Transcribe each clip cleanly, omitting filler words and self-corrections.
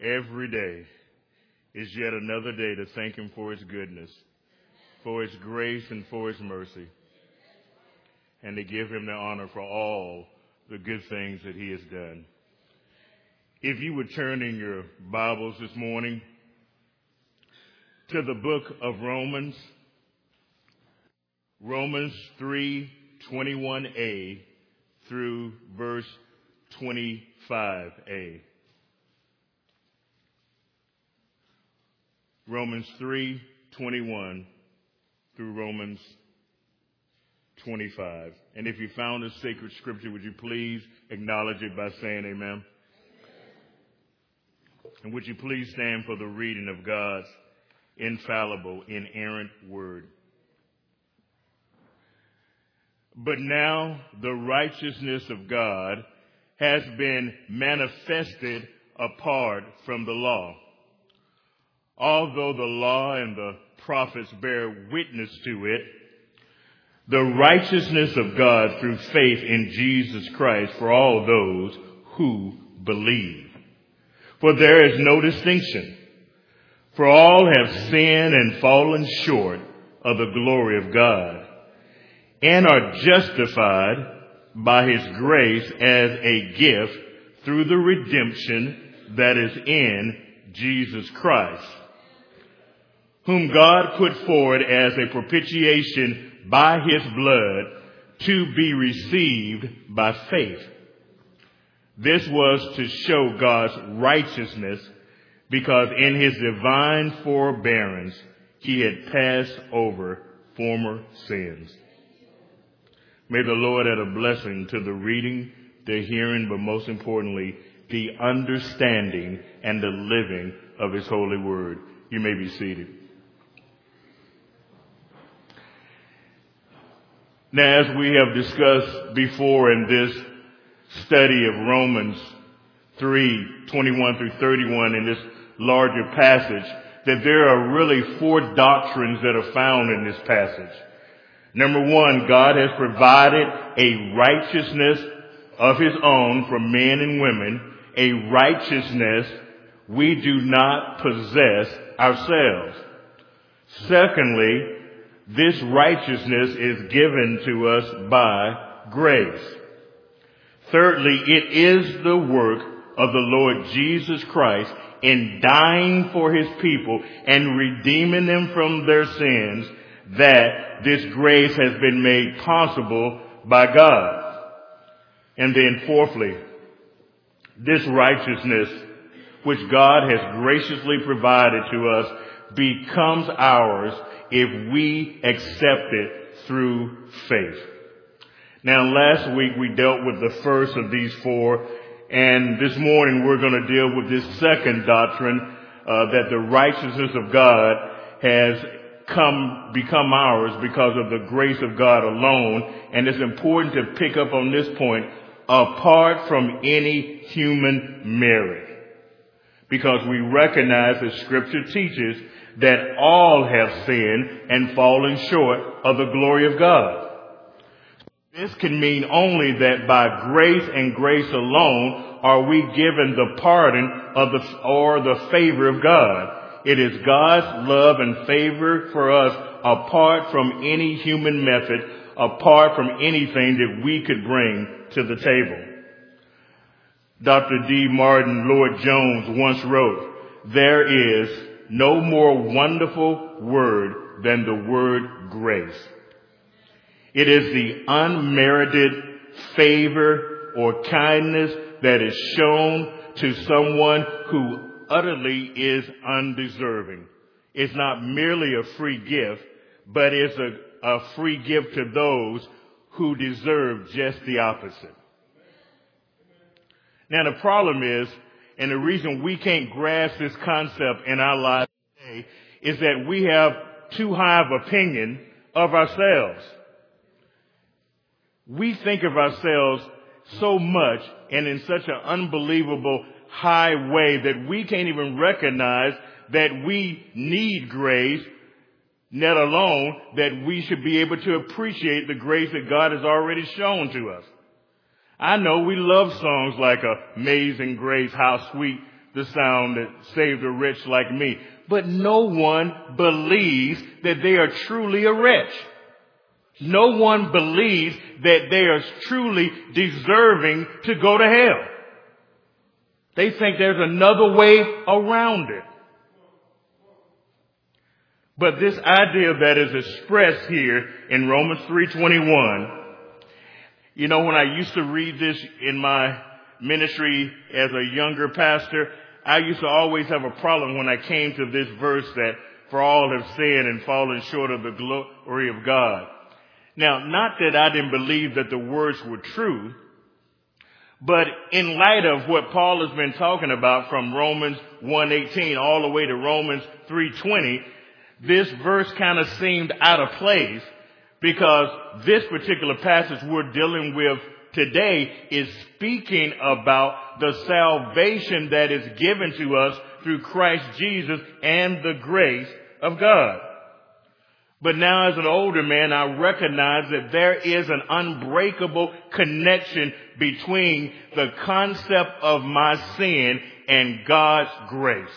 every day is yet another day to thank him for his goodness, for his grace, and for his mercy, and to give him the honor for all the good things that he has done. If you would turn in your Bibles this morning to the book of Romans 3:21a through verse 25a. Romans 3:21 through Romans 25. And if you found a sacred scripture, would you please acknowledge it by saying amen? And would you please stand for the reading of God's infallible, inerrant word. But now the righteousness of God has been manifested apart from the law. Although the law and the prophets bear witness to it, the righteousness of God through faith in Jesus Christ for all those who believe. For there is no distinction. For all have sinned and fallen short of the glory of God, and are justified by his grace as a gift through the redemption that is in Jesus Christ, whom God put forward as a propitiation by his blood to be received by faith. This was to show God's righteousness, because in his divine forbearance he had passed over former sins. May the Lord add a blessing to the reading, the hearing, but most importantly, the understanding and the living of his holy word. You may be seated. Now, as we have discussed before in this study of Romans 3:21 through 31 in this larger passage, that there are really four doctrines that are found in this passage. Number one, God has provided a righteousness of his own for men and women, a righteousness we do not possess ourselves. Secondly, this righteousness is given to us by grace. Thirdly, it is the work of the Lord Jesus Christ in dying for his people and redeeming them from their sins that this grace has been made possible by God. And then fourthly, this righteousness which God has graciously provided to us becomes ours if we accept it through faith. Now, last week we dealt with the first of these four, and this morning we're going to deal with this second doctrine, that the righteousness of God has become ours because of the grace of God alone. And it's important to pick up on this point, apart from any human merit, because we recognize that Scripture teaches that all have sinned and fallen short of the glory of God. This can mean only that by grace and grace alone are we given the pardon of the favor of God. It is God's love and favor for us apart from any human method, apart from anything that we could bring to the table. Dr. D. Martin Lloyd-Jones once wrote, "There is no more wonderful word than the word grace. It is the unmerited favor or kindness that is shown to someone who utterly is undeserving. It's not merely a free gift, but it's a free gift to those who deserve just the opposite." Now, the problem is, and the reason we can't grasp this concept in our lives today, is that we have too high of opinion of ourselves. We think of ourselves so much and in such an unbelievable high way that we can't even recognize that we need grace, let alone that we should be able to appreciate the grace that God has already shown to us. I know we love songs like Amazing Grace, how sweet the sound that saved a wretch like me. But no one believes that they are truly a wretch. No one believes that they are truly deserving to go to hell. They think there's another way around it. But this idea that is expressed here in Romans 3:21, you know, when I used to read this in my ministry as a younger pastor, I used to always have a problem when I came to this verse that for all have sinned and fallen short of the glory of God. Now, not that I didn't believe that the words were true, but in light of what Paul has been talking about from Romans 1:18 all the way to Romans 3:20, this verse kind of seemed out of place because this particular passage we're dealing with today is speaking about the salvation that is given to us through Christ Jesus and the grace of God. But now as an older man, I recognize that there is an unbreakable connection between the concept of my sin and God's grace.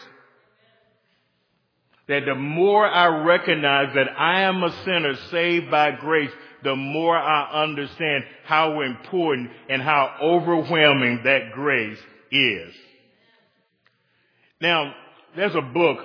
That the more I recognize that I am a sinner saved by grace, the more I understand how important and how overwhelming that grace is. Now, there's a book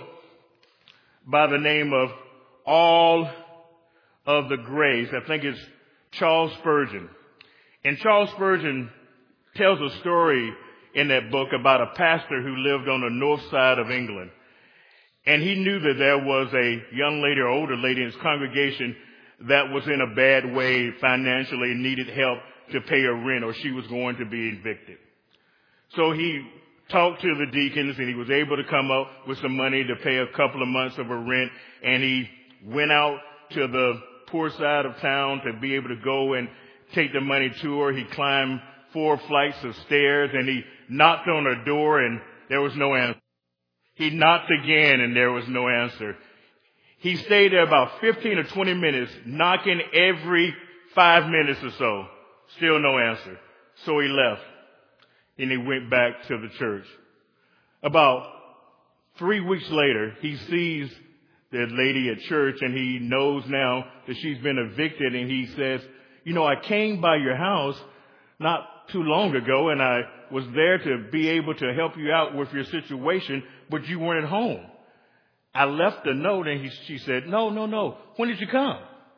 by the name of All of the Grace. I think it's Charles Spurgeon. And Charles Spurgeon tells a story in that book about a pastor who lived on the north side of England. And he knew that there was a young lady or older lady in his congregation that was in a bad way financially and needed help to pay her rent or she was going to be evicted. So he talked to the deacons and he was able to come up with some money to pay a couple of months of her rent. And he went out to the poor side of town to be able to go and take the money to her. He climbed 4 flights of stairs and he knocked on her door and there was no answer. He knocked again and there was no answer. He stayed there about 15 or 20 minutes, knocking every 5 minutes or so. Still no answer. So he left and he went back to the church. About 3 weeks later, he sees the lady at church and he knows now that she's been evicted and he says, you know, I came by your house not too long ago and I was there to be able to help you out with your situation, but you weren't home. I left a note and she said, no. When did you come?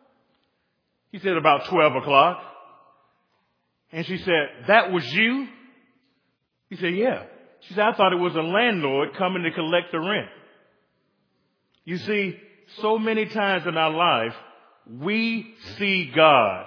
He said, about 12 o'clock. And she said, that was you? He said, yeah. She said, I thought it was a landlord coming to collect the rent. You see, so many times in our life, we see God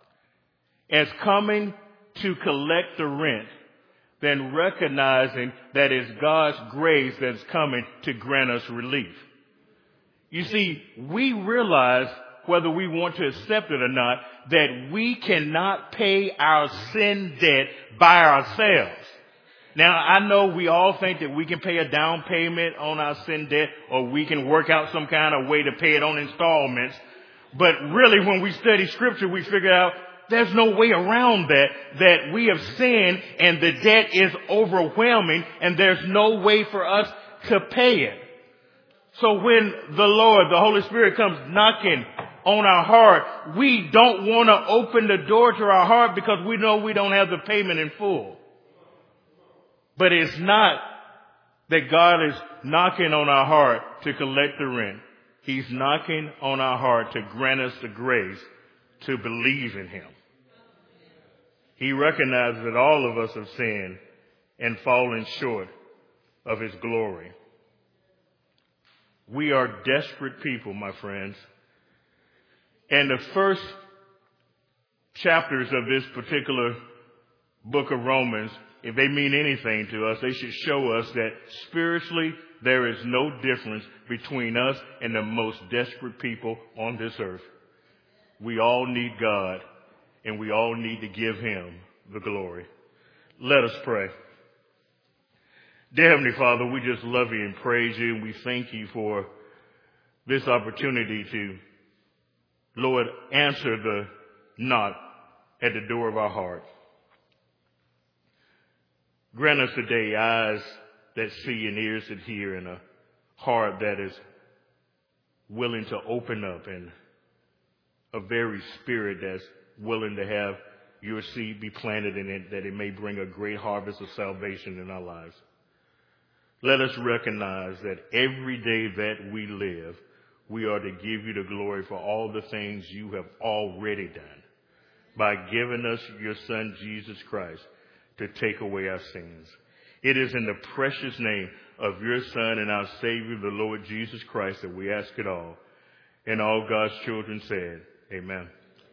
as coming to collect the rent, than recognizing that it's God's grace that's coming to grant us relief. You see, we realize, whether we want to accept it or not, that we cannot pay our sin debt by ourselves. Now, I know we all think that we can pay a down payment on our sin debt or we can work out some kind of way to pay it on installments. But really, when we study Scripture, we figure out there's no way around that we have sinned and the debt is overwhelming and there's no way for us to pay it. So when the Lord, the Holy Spirit comes knocking on our heart, we don't want to open the door to our heart because we know we don't have the payment in full. But it's not that God is knocking on our heart to collect the rent. He's knocking on our heart to grant us the grace to believe in Him. He recognizes that all of us have sinned and fallen short of His glory. We are desperate people, my friends. And the first chapters of this particular book of Romans, if they mean anything to us, they should show us that spiritually there is no difference between us and the most desperate people on this earth. We all need God, and we all need to give Him the glory. Let us pray. Dear Heavenly Father, we just love you and praise you, and we thank you for this opportunity to, Lord, answer the knock at the door of our heart. Grant us today eyes that see and ears that hear and a heart that is willing to open up and a very spirit that's willing to have your seed be planted in it, that it may bring a great harvest of salvation in our lives. Let us recognize that every day that we live, we are to give you the glory for all the things you have already done by giving us your Son, Jesus Christ, to take away our sins. It is in the precious name of your Son and our Savior, the Lord Jesus Christ, that we ask it all. And all God's children said, amen.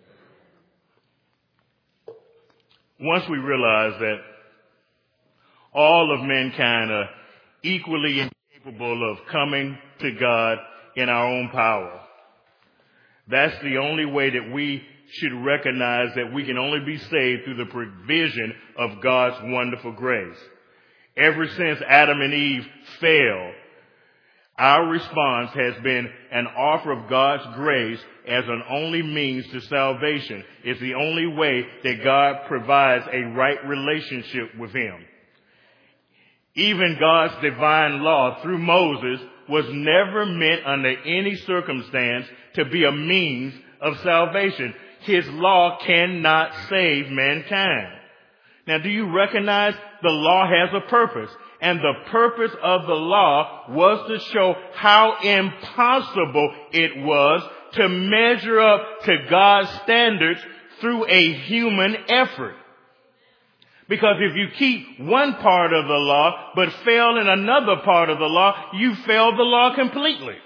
Once we realize that all of mankind are equally incapable of coming to God in our own power, that's the only way that we should recognize that we can only be saved through the provision of God's wonderful grace. Ever since Adam and Eve fell, our response has been an offer of God's grace as an only means to salvation. It's the only way that God provides a right relationship with Him. Even God's divine law through Moses was never meant under any circumstance to be a means of salvation. His law cannot save mankind. Now, do you recognize the law has a purpose? And the purpose of the law was to show how impossible it was to measure up to God's standards through a human effort. Because if you keep one part of the law but fail in another part of the law, you fail the law completely.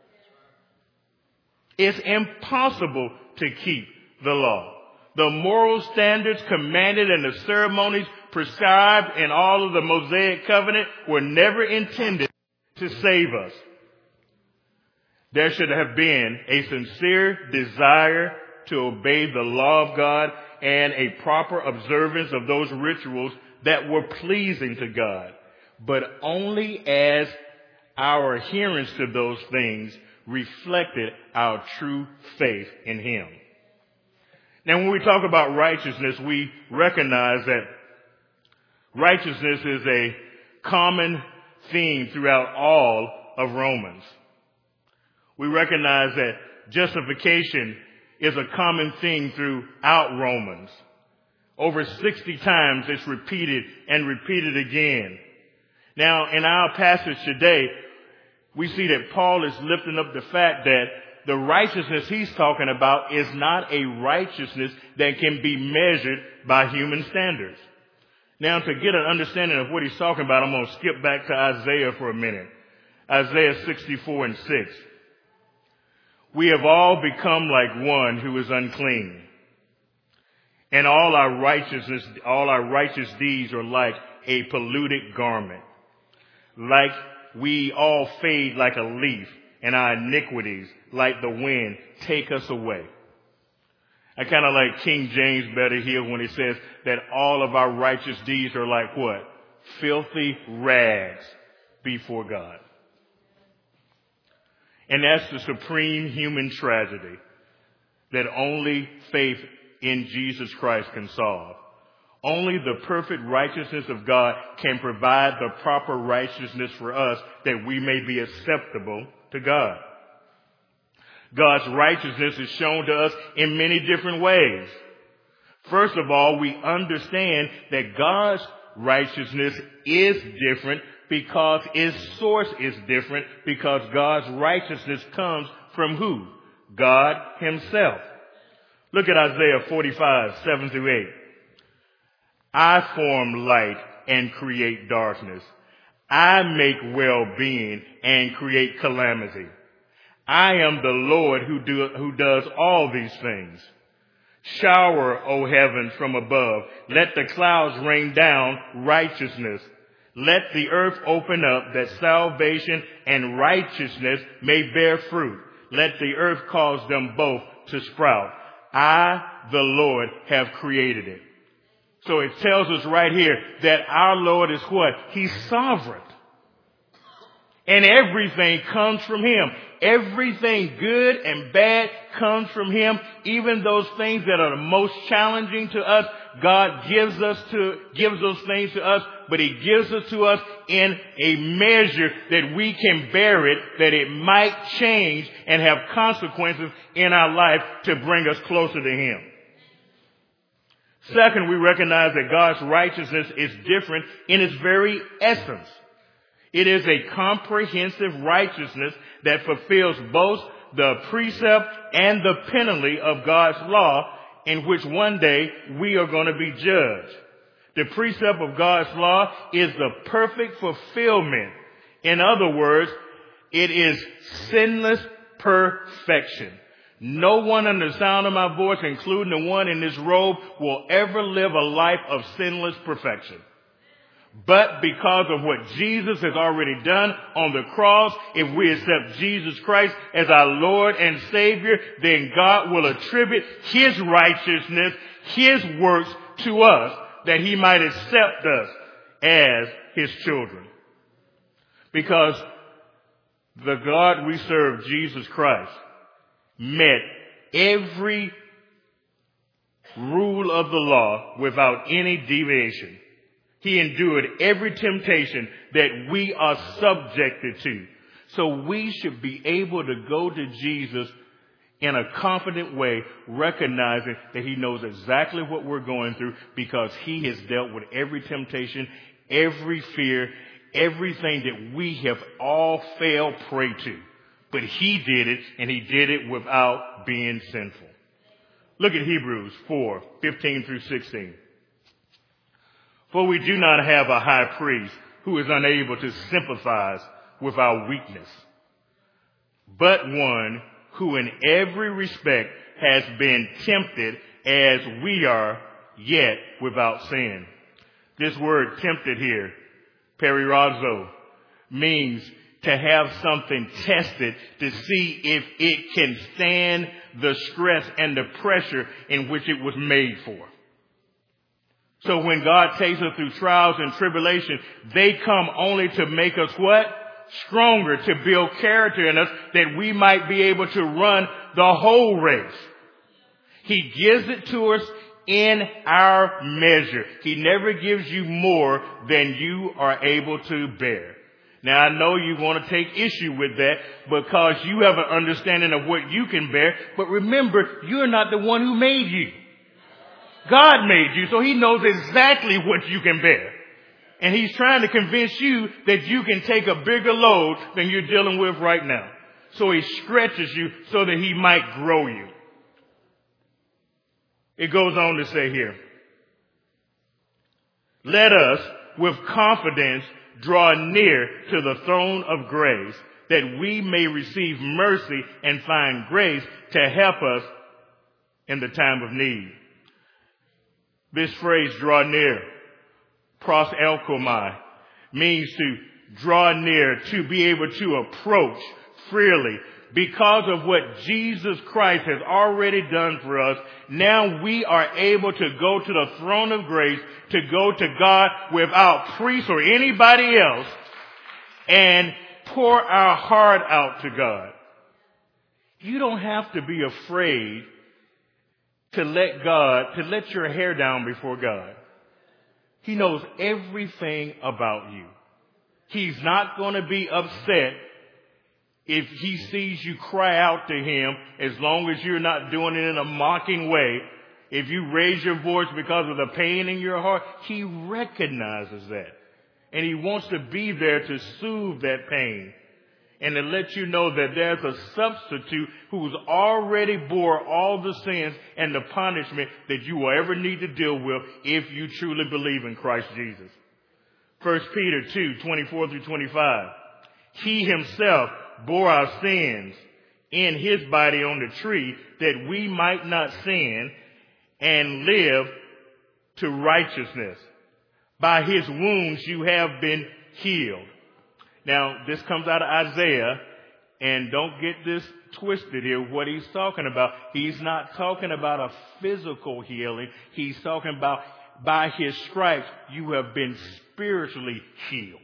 It's impossible to keep the law. The moral standards commanded and the ceremonies prescribed in all of the Mosaic covenant were never intended to save us. There should have been a sincere desire to obey the law of God and a proper observance of those rituals that were pleasing to God, but only as our adherence to those things reflected our true faith in Him. Now, when we talk about righteousness, we recognize that righteousness is a common theme throughout all of Romans. We recognize that justification is a common theme throughout Romans. Over 60 times it's repeated and repeated again. Now, in our passage today, we see that Paul is lifting up the fact that the righteousness he's talking about is not a righteousness that can be measured by human standards. Now, to get an understanding of what he's talking about, I'm going to skip back to Isaiah for a minute. Isaiah 64 and 6. We have all become like one who is unclean, and all our righteous deeds are like a polluted garment. Like we all fade like a leaf, and our iniquities, like the wind, take us away. I kind of like King James better here when he says that all of our righteous deeds are like what? Filthy rags before God. And that's the supreme human tragedy that only faith in Jesus Christ can solve. Only the perfect righteousness of God can provide the proper righteousness for us that we may be acceptable to God. God's righteousness is shown to us in many different ways. First of all, we understand that God's righteousness is different because its source is different, because God's righteousness comes from who? God Himself. Look at Isaiah 45, 7 through 8. I form light and create darkness. I make well-being and create calamity. I am the Lord who does all these things. Shower, O heavens, from above. Let the clouds rain down righteousness. Let the earth open up that salvation and righteousness may bear fruit. Let the earth cause them both to sprout. I, the Lord, have created it. So it tells us right here that our Lord is what? He's sovereign. And everything comes from Him. Everything good and bad comes from Him. Even those things that are the most challenging to us, God gives those things to us, but he gives it to us in a measure that we can bear it, that it might change and have consequences in our life to bring us closer to him. Second, we recognize that God's righteousness is different in its very essence. It is a comprehensive righteousness that fulfills both the precept and the penalty of God's law, in which one day we are going to be judged. The precept of God's law is the perfect fulfillment. In other words, it is sinless perfection. No one under the sound of my voice, including the one in this robe, will ever live a life of sinless perfection. But because of what Jesus has already done on the cross, if we accept Jesus Christ as our Lord and Savior, then God will attribute his righteousness, his works to us, that he might accept us as his children. Because the God we serve, Jesus Christ, met every rule of the law without any deviation. He endured every temptation that we are subjected to. So we should be able to go to Jesus in a confident way, recognizing that he knows exactly what we're going through because he has dealt with every temptation, every fear, everything that we have all fell prey to. But he did it, and he did it without being sinful. Look at Hebrews 4:15 through 16. For we do not have a high priest who is unable to sympathize with our weakness, but one who in every respect has been tempted as we are, yet without sin. This word tempted here, perirazzo, means to have something tested to see if it can stand the stress and the pressure in which it was made for. So when God takes us through trials and tribulation, they come only to make us what? Stronger, to build character in us, that we might be able to run the whole race. He gives it to us in our measure. He never gives you more than you are able to bear. Now, I know you want to take issue with that because you have an understanding of what you can bear. But remember, you're not the one who made you. God made you, so he knows exactly what you can bear. And he's trying to convince you that you can take a bigger load than you're dealing with right now. So he stretches you so that he might grow you. It goes on to say here, let us with confidence draw near to the throne of grace, that we may receive mercy and find grace to help us in the time of need. This phrase, draw near, pros elkomai, means to draw near, to be able to approach freely. Because of what Jesus Christ has already done for us, now we are able to go to the throne of grace, to go to God without priest or anybody else, and pour our heart out to God. You don't have to be afraid to let your hair down before God. He knows everything about you. He's not going to be upset if he sees you cry out to him, as long as you're not doing it in a mocking way. If you raise your voice because of the pain in your heart, he recognizes that. And he wants to be there to soothe that pain and to let you know that there's a substitute who's already bore all the sins and the punishment that you will ever need to deal with if you truly believe in Christ Jesus. 1 Peter 2:24 through 25. He himself bore our sins in his body on the tree, that we might not sin and live to righteousness. By his wounds you have been healed. Now, this comes out of Isaiah, and don't get this twisted here, what he's talking about. He's not talking about a physical healing. He's talking about by his stripes you have been spiritually healed.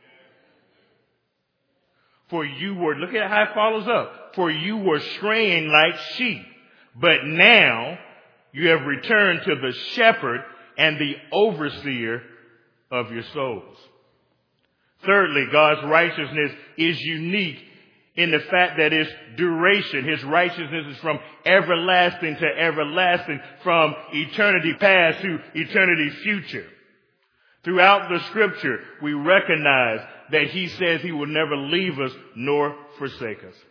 For you were, look at how it follows up. For you were straying like sheep, but now you have returned to the shepherd and the overseer of your souls. Thirdly, God's righteousness is unique in the fact that its duration, his righteousness is from everlasting to everlasting, from eternity past to eternity future. Throughout the scripture, we recognize that he says he will never leave us nor forsake us.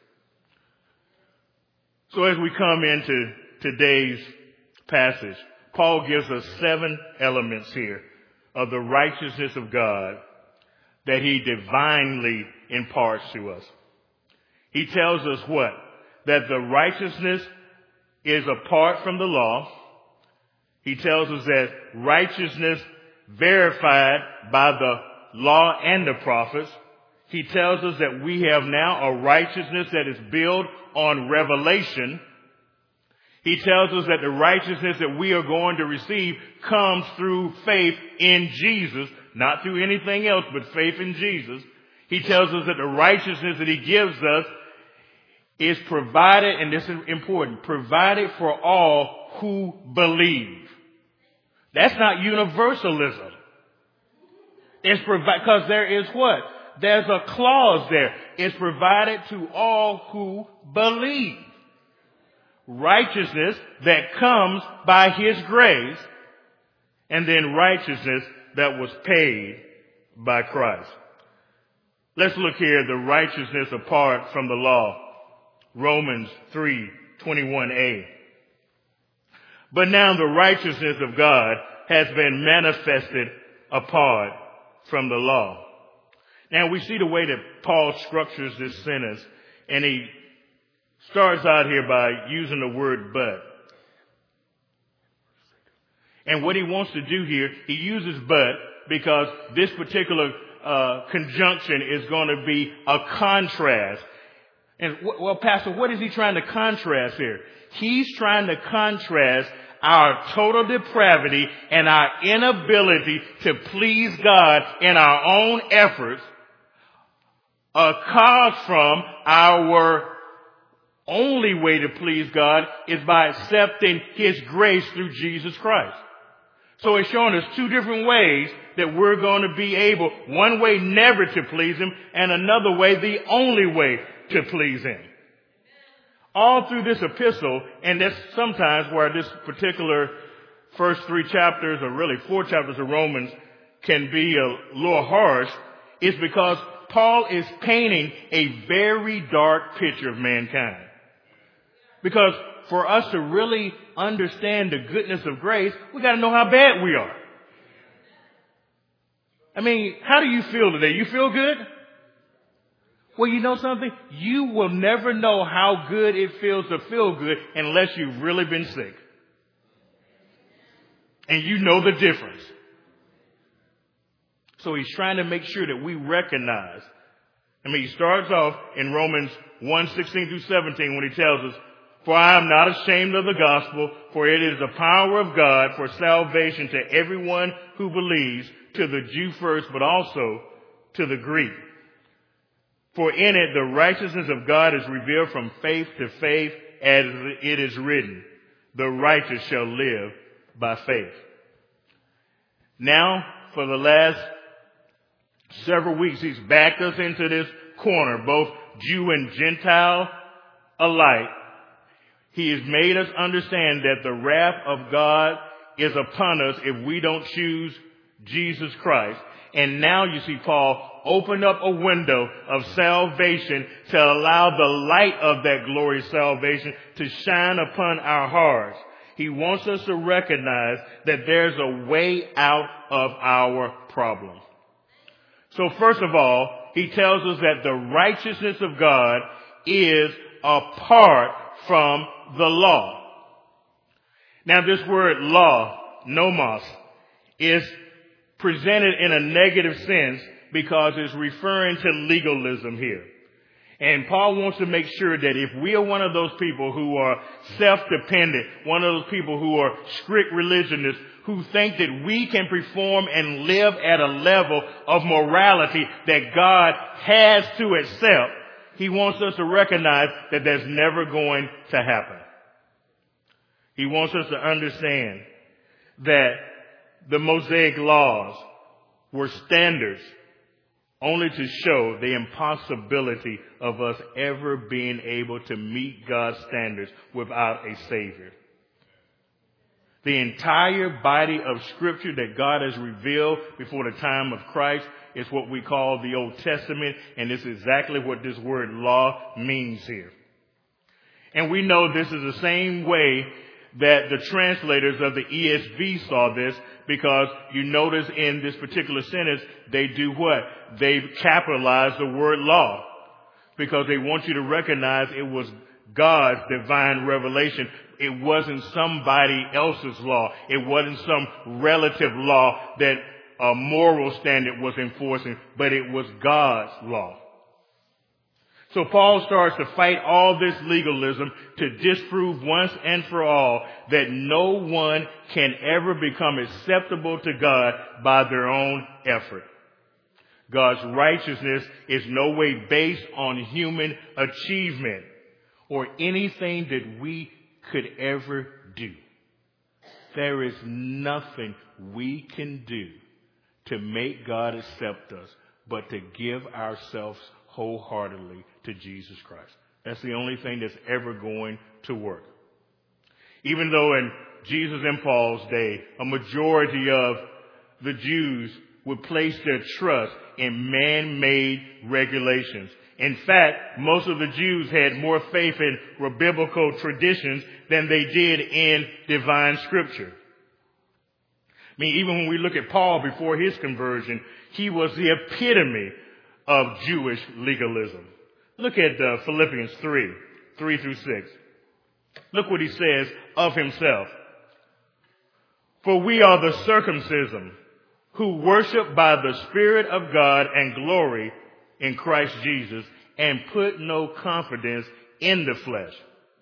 So as we come into today's passage, Paul gives us 7 elements here of the righteousness of God that he divinely imparts to us. He tells us what? That the righteousness is apart from the law. He tells us that righteousness verified by the law and the prophets. He tells us that we have now a righteousness that is built on revelation. He tells us that the righteousness that we are going to receive comes through faith in Jesus, not through anything else but faith in Jesus. He tells us that the righteousness that he gives us is provided, and this is important, provided for all who believe. That's not universalism. It's because there is what? There's a clause there. It's provided to all who believe. Righteousness that comes by his grace, and then righteousness that was paid by Christ. Let's look here, the righteousness apart from the law. Romans 3:21a. But now the righteousness of God has been manifested apart from the law. Now we see the way that Paul structures this sentence, and he starts out here by using the word but. And what he wants to do here, he uses but because this particular conjunction is going to be a contrast. And well, Pastor, what is he trying to contrast here? He's trying to contrast our total depravity and our inability to please God in our own efforts caused from our only way to please God is by accepting his grace through Jesus Christ. So it's showing us 2 different ways that we're going to be able, one way never to please him, and another way, the only way to please him. All through this epistle, and that's sometimes where this particular first 3 chapters, or really 4 chapters of Romans, can be a little harsh, is because Paul is painting a very dark picture of mankind. Because for us to really understand the goodness of grace, we got to know how bad we are. I mean, how do you feel today? You feel good? Well, you know something? You will never know how good it feels to feel good unless you've really been sick. And you know the difference. So he's trying to make sure that we recognize. I mean, he starts off in Romans 1:16 through 17 when he tells us, "For I am not ashamed of the gospel, for it is the power of God for salvation to everyone who believes, to the Jew first, but also to the Greek. For in it the righteousness of God is revealed from faith to faith, as it is written, the righteous shall live by faith." Now, for the last several weeks, he's backed us into this corner, both Jew and Gentile alike. He has made us understand that the wrath of God is upon us if we don't choose Jesus Christ. And now you see Paul open up a window of salvation to allow the light of that glorious salvation to shine upon our hearts. He wants us to recognize that there's a way out of our problem. So first of all, he tells us that the righteousness of God is apart from the law. Now this word law, nomos, is presented in a negative sense because it's referring to legalism here. And Paul wants to make sure that if we are one of those people who are self-dependent, one of those people who are strict religionists, who think that we can perform and live at a level of morality that God has to accept, he wants us to recognize that that's never going to happen. He wants us to understand that the Mosaic laws were standards only to show the impossibility of us ever being able to meet God's standards without a Savior. The entire body of Scripture that God has revealed before the time of Christ is what we call the Old Testament, and it's exactly what this word law means here. And we know this is the same way that the translators of the ESV saw this, because you notice in this particular sentence, they do what? They capitalize the word law, because they want you to recognize it was God's divine revelation. It wasn't somebody else's law. It wasn't some relative law that a moral standard was enforcing, but it was God's law. So Paul starts to fight all this legalism to disprove once and for all that no one can ever become acceptable to God by their own effort. God's righteousness is no way based on human achievement or anything that we could ever do. There is nothing we can do to make God accept us but to give ourselves wholeheartedly to Jesus Christ. That's the only thing that's ever going to work. Even though in Jesus and Paul's day, a majority of the Jews would place their trust in man-made regulations. In fact, most of the Jews had more faith in biblical traditions than they did in divine Scripture. I mean, even when we look at Paul before his conversion, he was the epitome of Jewish legalism. Look at Philippians 3:3-6. Look what he says of himself. For we are the circumcision who worship by the Spirit of God and glory in Christ Jesus and put no confidence in the flesh.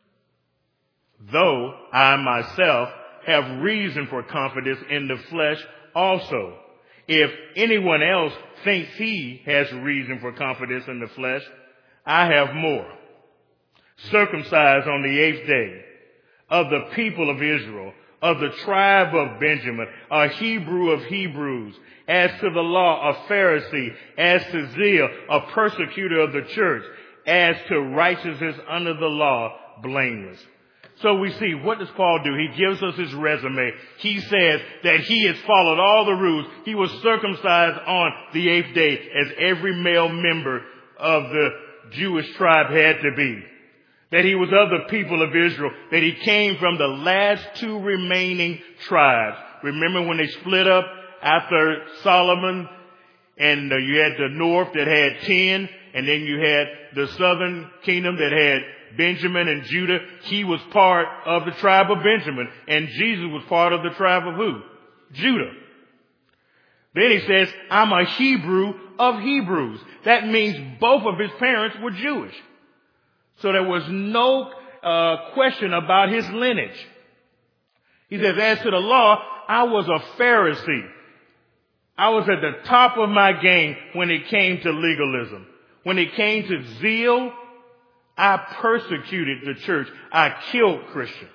Though I myself have reason for confidence in the flesh also. If anyone else thinks he has reason for confidence in the flesh, I have more. Circumcised on the 8th day, of the people of Israel, of the tribe of Benjamin, a Hebrew of Hebrews, as to the law, a Pharisee, as to zeal, a persecutor of the church, as to righteousness under the law, blameless. So we see, what does Paul do? He gives us his resume. He says that he has followed all the rules. He was circumcised on the 8th day, as every male member of the Jewish tribe had to be. That he was of the people of Israel. That he came from the last 2 remaining tribes. Remember when they split up after Solomon, and you had the north that had 10, and then you had the southern kingdom that had Benjamin and Judah. He was part of the tribe of Benjamin, and Jesus was part of the tribe of who? Judah. Then he says, I'm a Hebrew of Hebrews. That means both of his parents were Jewish. So there was no question about his lineage. He says, as to the law, I was a Pharisee. I was at the top of my game when it came to legalism. When it came to zeal, I persecuted the church. I killed Christians.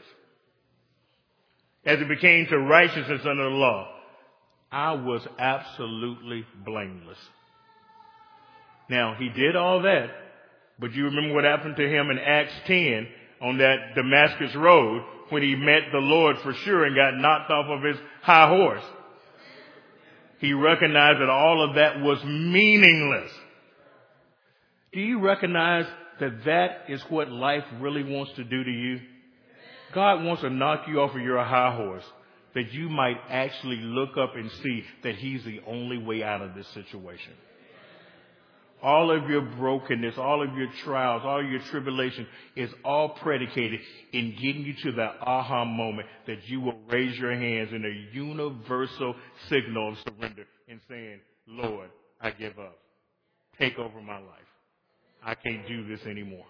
As it became to righteousness under the law, I was absolutely blameless. Now, he did all that, but you remember what happened to him in Acts 10 on that Damascus road when he met the Lord for sure and got knocked off of his high horse. He recognized that all of that was meaningless. Do you recognize that that is what life really wants to do to you? God wants to knock you off of your high horse, that you might actually look up and see that he's the only way out of this situation. All of your brokenness, all of your trials, all your tribulation is all predicated in getting you to that aha moment that you will raise your hands in a universal signal of surrender and saying, Lord, I give up. Take over my life. I can't do this anymore.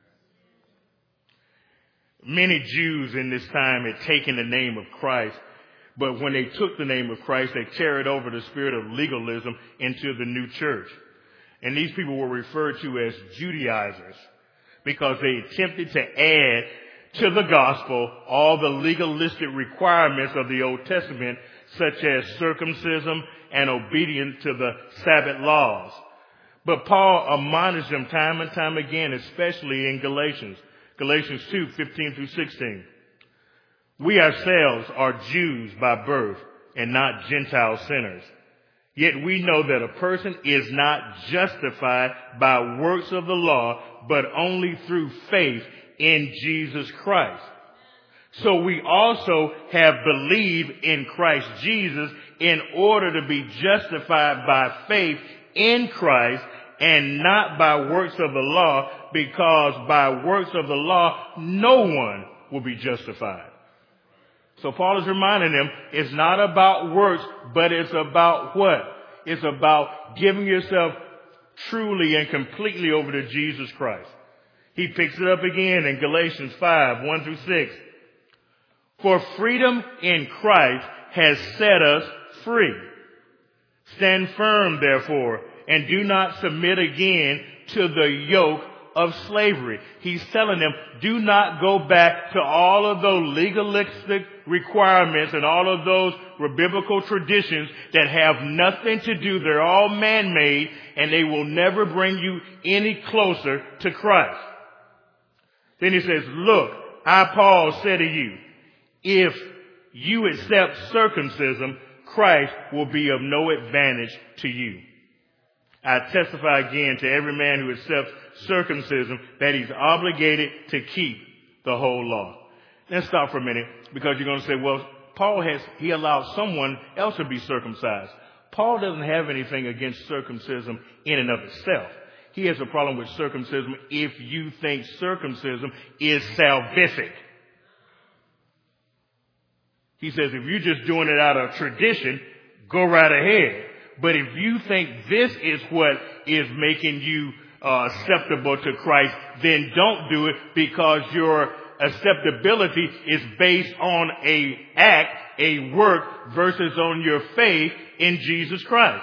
Many Jews in this time had taken the name of Christ, but when they took the name of Christ, they carried over the spirit of legalism into the new church. And these people were referred to as Judaizers because they attempted to add to the gospel all the legalistic requirements of the Old Testament, such as circumcision and obedience to the Sabbath laws. But Paul admonished them time and time again, especially in Galatians 2:15 through 16. We ourselves are Jews by birth and not Gentile sinners. Yet we know that a person is not justified by works of the law, but only through faith in Jesus Christ. So we also have believed in Christ Jesus in order to be justified by faith in Christ and not by works of the law, because by works of the law, no one will be justified. So Paul is reminding them it's not about works, but it's about what? It's about giving yourself truly and completely over to Jesus Christ. He picks it up again in Galatians 5:1 through 6. For freedom in Christ has set us free. Stand firm, therefore, and do not submit again to the yoke of slavery. He's telling them, do not go back to all of those legalistic requirements and all of those biblical traditions that have nothing to do. They're all man-made, and they will never bring you any closer to Christ. Then he says, look, I, Paul, say to you, if you accept circumcision, Christ will be of no advantage to you. I testify again to every man who accepts circumcision that he's obligated to keep the whole law. Let's stop for a minute, because you're going to say, well, he allowed someone else to be circumcised. Paul doesn't have anything against circumcision in and of itself. He has a problem with circumcision if you think circumcision is salvific. He says if you're just doing it out of tradition, go right ahead. But if you think this is what is making you acceptable to Christ, then don't do it, because your acceptability is based on a act, a work, versus on your faith in Jesus Christ.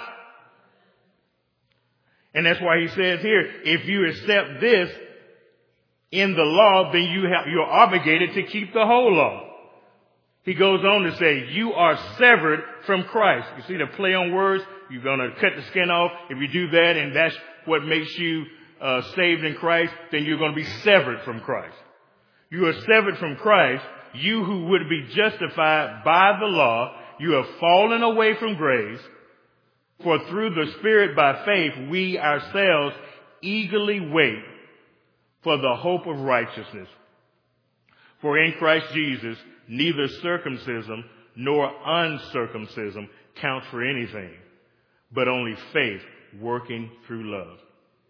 And that's why he says here, if you accept this in the law, then you're obligated to keep the whole law. He goes on to say, you are severed from Christ. You see the play on words? You're going to cut the skin off. If you do that, and that's what makes you saved in Christ, then you're going to be severed from Christ. You are severed from Christ. You who would be justified by the law, you have fallen away from grace. For through the Spirit by faith, we ourselves eagerly wait for the hope of righteousness. For in Christ Jesus, neither circumcision nor uncircumcision counts for anything, but only faith working through love.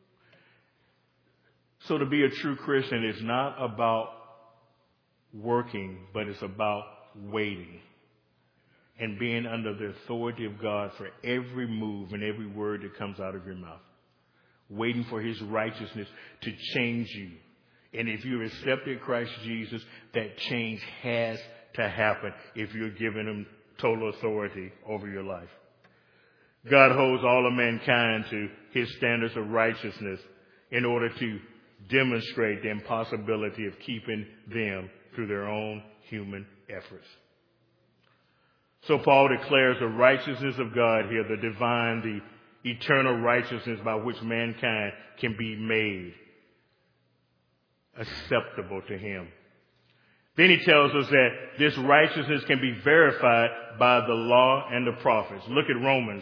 So to be a true Christian is not about working, but it's about waiting and being under the authority of God for every move and every word that comes out of your mouth. Waiting for his righteousness to change you. And if you accepted Christ Jesus, that change has to happen if you're giving him total authority over your life. God holds all of mankind to his standards of righteousness in order to demonstrate the impossibility of keeping them through their own human efforts. So Paul declares the righteousness of God here, the divine, the eternal righteousness by which mankind can be made acceptable to him. Then he tells us that this righteousness can be verified by the law and the prophets. Look at Romans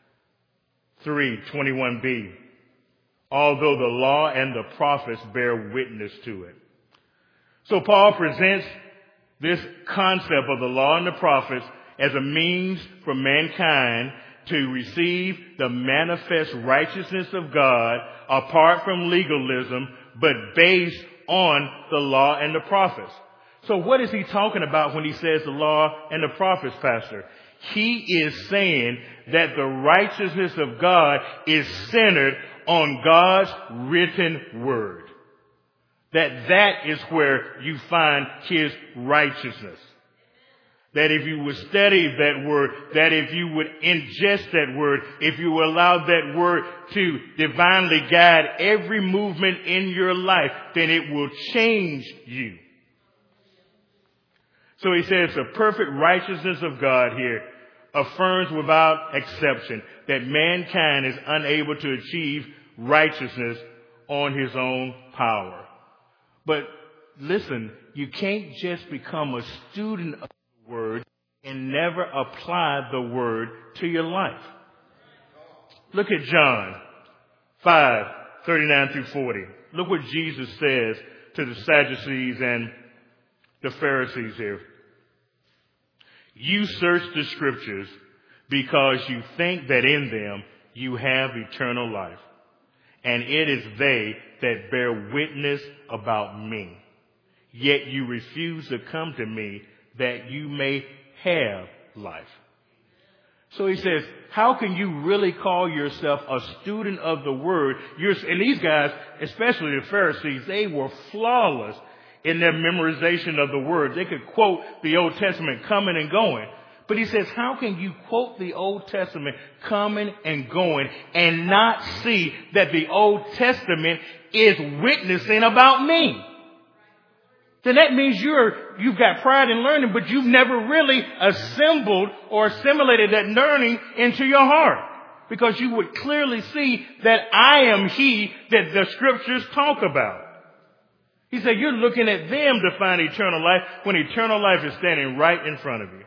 3:21b. Although the law and the prophets bear witness to it. So Paul presents this concept of the law and the prophets as a means for mankind to receive the manifest righteousness of God apart from legalism, but based on the law and the prophets. So what is he talking about when he says the law and the prophets, Pastor? He is saying that the righteousness of God is centered on God's written word. That is where you find his righteousness. That if you would study that word, that if you would ingest that word, if you allow that word to divinely guide every movement in your life, then it will change you. So he says the perfect righteousness of God here affirms without exception that mankind is unable to achieve righteousness on his own power. But listen, you can't just become a student of the word and never apply the word to your life. Look at John 5:39 through 40. Look what Jesus says to the Sadducees and the Pharisees here. You search the scriptures because you think that in them you have eternal life, and it is they that bear witness about me. Yet you refuse to come to me that you may have life. So he says, how can you really call yourself a student of the word? And these guys, especially the Pharisees, they were flawless in their memorization of the word. They could quote the Old Testament coming and going. But he says, how can you quote the Old Testament coming and going and not see that the Old Testament is witnessing about me? Then that means you've got pride in learning, but you've never really assembled or assimilated that learning into your heart. Because you would clearly see that I am he that the scriptures talk about. He said, you're looking at them to find eternal life when eternal life is standing right in front of you.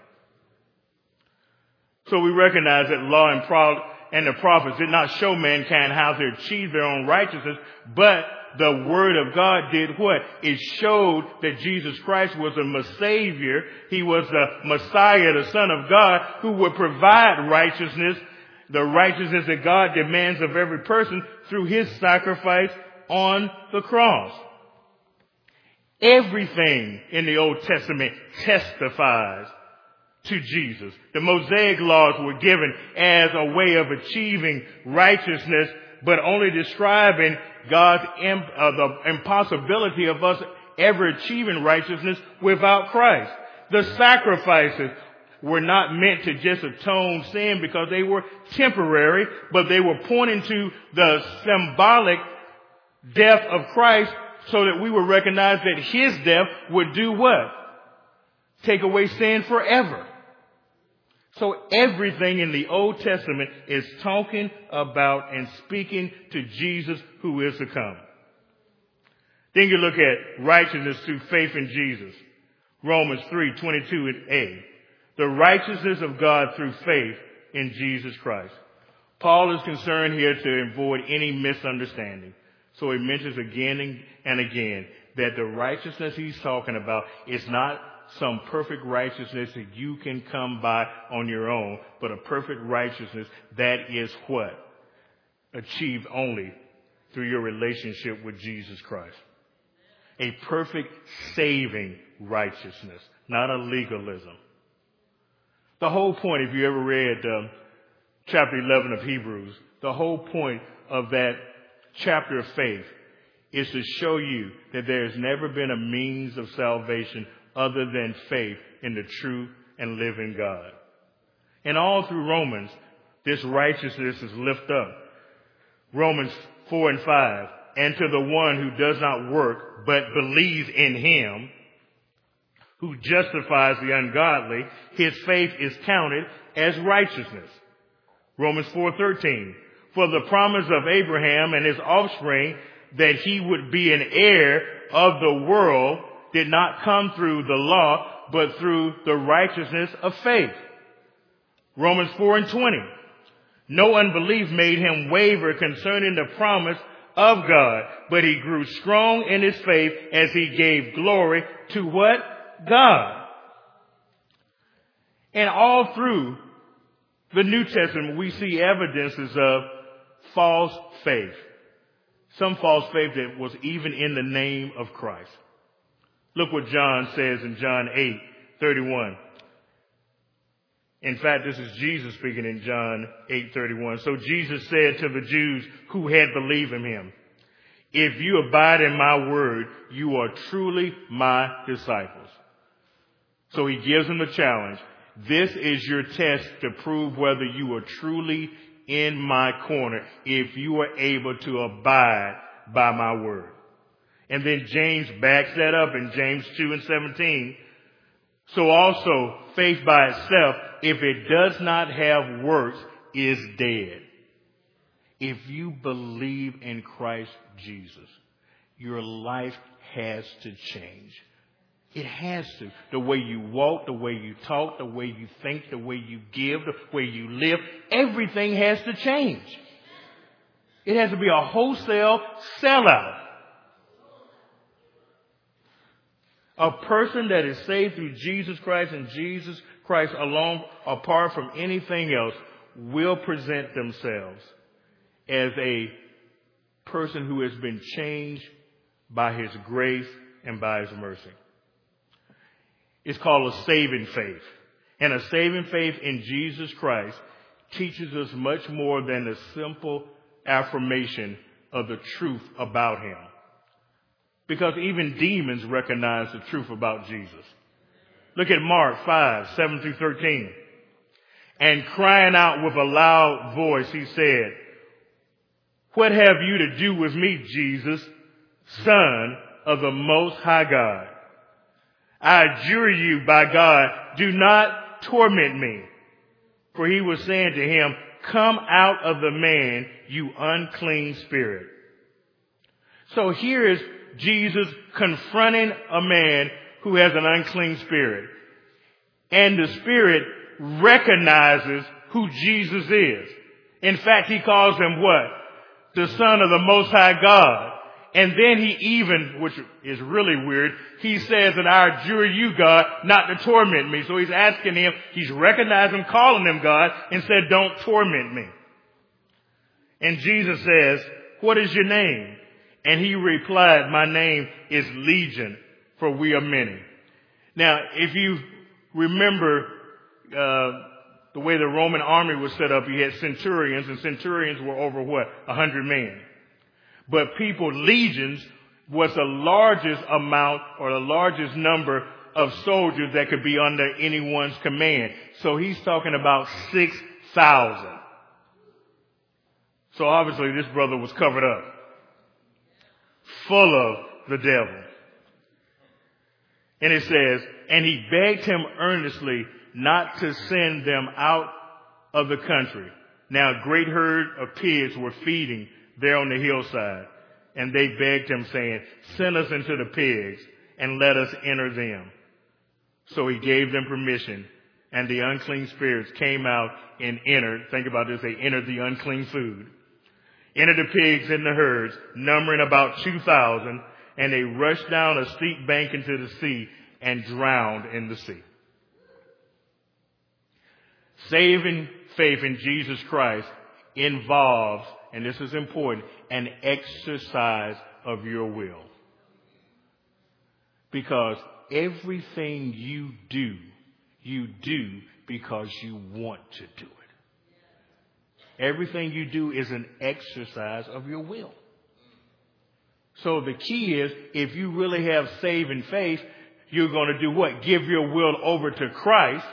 So we recognize that law and the prophets did not show mankind how to achieve their own righteousness, but the word of God did what? It showed that Jesus Christ was a Savior. He was the Messiah, the Son of God, who would provide righteousness, the righteousness that God demands of every person through his sacrifice on the cross. Everything in the Old Testament testifies to Jesus. The Mosaic laws were given as a way of achieving righteousness, but only describing God's the impossibility of us ever achieving righteousness without Christ. The sacrifices were not meant to just atone sin because they were temporary, but they were pointing to the symbolic death of Christ so that we would recognize that his death would do what? Take away sin forever. So everything in the Old Testament is talking about and speaking to Jesus who is to come. Then you look at righteousness through faith in Jesus. Romans 3:22a. The righteousness of God through faith in Jesus Christ. Paul is concerned here to avoid any misunderstanding. So he mentions again and again that the righteousness he's talking about is not some perfect righteousness that you can come by on your own, but a perfect righteousness that is what? Achieved only through your relationship with Jesus Christ. A perfect saving righteousness, not a legalism. The whole point, if you ever read chapter 11 of Hebrews, the whole point of that chapter of faith is to show you that there has never been a means of salvation other than faith in the true and living God. And all through Romans, this righteousness is lifted up. Romans 4 and 5. And to the one who does not work, but believes in him, who justifies the ungodly, his faith is counted as righteousness. Romans 4:13. For the promise of Abraham and his offspring that he would be an heir of the world did not come through the law, but through the righteousness of faith. Romans 4:20. No unbelief made him waver concerning the promise of God, but he grew strong in his faith as he gave glory to what? God. And all through the New Testament, we see evidences of false faith. Some false faith that was even in the name of Christ. Look what John says in John 8:31. In fact, this is Jesus speaking in John 8:31. So Jesus said to the Jews who had believed in him, if you abide in my word, you are truly my disciples. So he gives them a challenge. This is your test to prove whether you are truly in my corner, if you are able to abide by my word. And then James backs that up in James 2:17. So also faith by itself, if it does not have works, is dead. If you believe in Christ Jesus, your life has to change. It has to. The way you walk, the way you talk, the way you think, the way you give, the way you live, everything has to change. It has to be a wholesale sellout. A person that is saved through Jesus Christ and Jesus Christ alone, apart from anything else, will present themselves as a person who has been changed by his grace and by his mercy. It's called a saving faith. And a saving faith in Jesus Christ teaches us much more than a simple affirmation of the truth about him. Because even demons recognize the truth about Jesus. Look at Mark 5:7-13. And crying out with a loud voice, he said, "What have you to do with me, Jesus, Son of the Most High God? I adjure you by God, do not torment me." For he was saying to him, "Come out of the man, you unclean spirit." So here is Jesus confronting a man who has an unclean spirit. And the spirit recognizes who Jesus is. In fact, he calls him what? The Son of the Most High God. And then he even, which is really weird, he says that I adjure you, God, not to torment me. So he's asking him, he's recognizing, calling him God, and said, don't torment me. And Jesus says, what is your name? And he replied, my name is Legion, for we are many. Now, if you remember the way the Roman army was set up, you had centurions, and centurions were over what? 100 men. But people, legions, was the largest amount or the largest number of soldiers that could be under anyone's command. So he's talking about 6,000. So obviously this brother was covered up, full of the devil. And it says, and he begged him earnestly not to send them out of the country. Now a great herd of pigs were feeding there on the hillside. And they begged him, saying, send us into the pigs and let us enter them. So he gave them permission. And the unclean spirits came out and entered. Think about this. They entered the unclean food. Entered the pigs in the herds, numbering about 2,000. And they rushed down a steep bank into the sea and drowned in the sea. Saving faith in Jesus Christ involves, and this is important, an exercise of your will. Because everything you do because you want to do it. Everything you do is an exercise of your will. So the key is, if you really have saving faith, you're going to do what? Give your will over to Christ